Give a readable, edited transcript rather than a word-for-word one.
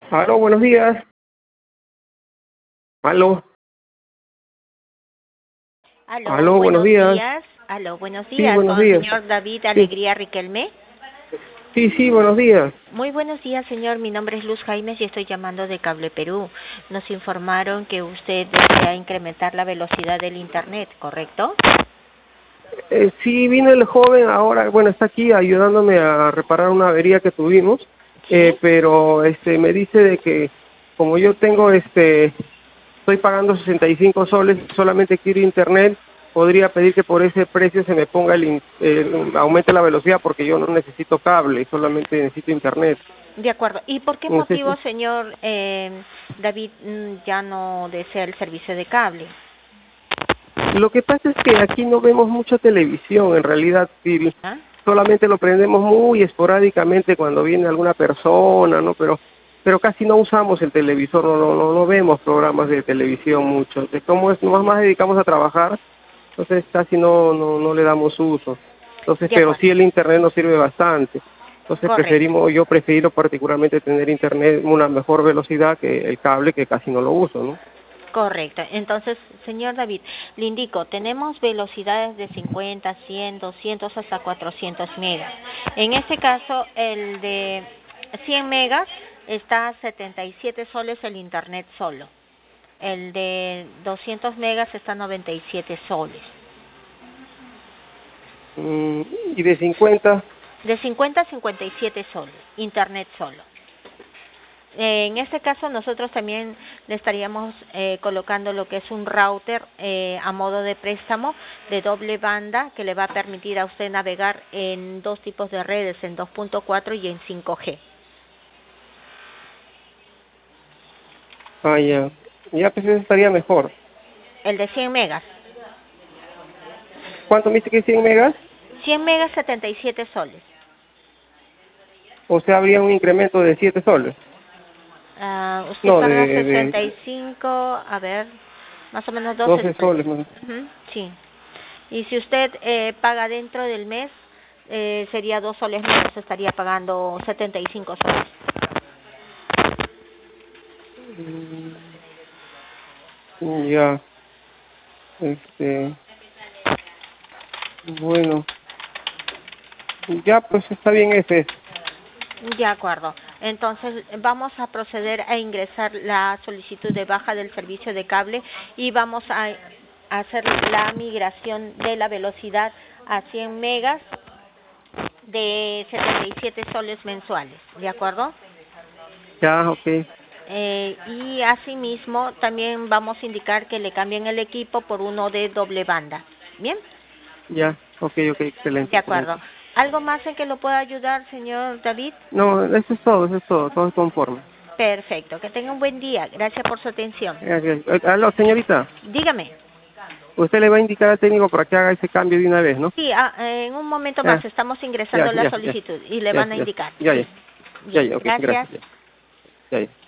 Aló, buenos días. Aló, Aló, aló, buenos buenos días. días. Aló, buenos Sí, días. buenos Con el días. señor David Sí, Alegría Riquelme. sí, buenos días. Muy buenos días, señor. Mi nombre es Luz Jaimes y estoy llamando de Cable Perú. Nos informaron que usted desea incrementar la velocidad del Internet, ¿correcto? Sí, vino el joven ahora, bueno, está aquí ayudándome a reparar una avería que tuvimos, ¿Sí? pero me dice de que como yo tengo, estoy pagando 65 soles, solamente quiero internet, podría pedir que por ese precio se me ponga aumente la velocidad porque yo no necesito cable, solamente necesito internet. De acuerdo. ¿Y por qué No sé motivo, si- señor David, ya no desea el servicio de cable? Lo que pasa es que aquí no vemos mucha televisión, en realidad, Siri. ¿Ah? Solamente lo prendemos muy esporádicamente cuando viene alguna persona, ¿no? Pero casi no usamos el televisor, no vemos programas de televisión mucho. De cómo es, más dedicamos a trabajar, entonces casi no le damos uso. Entonces, De pero acuerdo. sí el internet nos sirve bastante. Entonces Correcto. yo prefiero particularmente tener internet una mejor velocidad que el cable que casi no lo uso, ¿no? Correcto. Entonces, señor David, le indico, tenemos velocidades de 50, 100, 200 hasta 400 megas. En este caso, el de 100 megas está a 77 soles el internet solo. El de 200 megas está a 97 soles. Mm, y de 50. De 50 a 57 soles, internet solo. En este caso nosotros también le estaríamos colocando lo que es un router a modo de préstamo de doble banda que le va a permitir a usted navegar en dos tipos de redes, en 2.4 y en 5G. Ah, ya. Ya, pues eso estaría mejor. El de 100 megas. ¿Cuánto me dice que 100 megas? 100 megas 77 soles. O sea, habría un incremento de 7 soles. Usted No, paga de 65, a ver, más o menos 12 12 soles. soles. ¿No? Ujú, sí. Y si usted paga dentro del mes, sería 2 soles menos, estaría pagando 75 soles. Ya, este, bueno, ya pues está bien ese. De acuerdo. Entonces vamos a proceder a ingresar la solicitud de baja del servicio de cable y vamos a hacer la migración de la velocidad a 100 megas de 77 soles mensuales. ¿De acuerdo? Ya, ok. Y asimismo también vamos a indicar que le cambien el equipo por uno de doble banda. ¿Bien? Ya, ok, De excelente, acuerdo. excelente. ¿Algo más en que lo pueda ayudar, señor David? No, eso es todo es conforme. Perfecto. Que tenga un buen día. Gracias por su atención. Gracias. Aló, señorita, Dígame. usted le va a indicar al técnico para que haga ese cambio de una vez, ¿no? Sí, en un momento más Ya, estamos ingresando la solicitud y le ya, van a indicar. ya, Sí. ya, Bien, ya, ok, gracias. gracias, ya.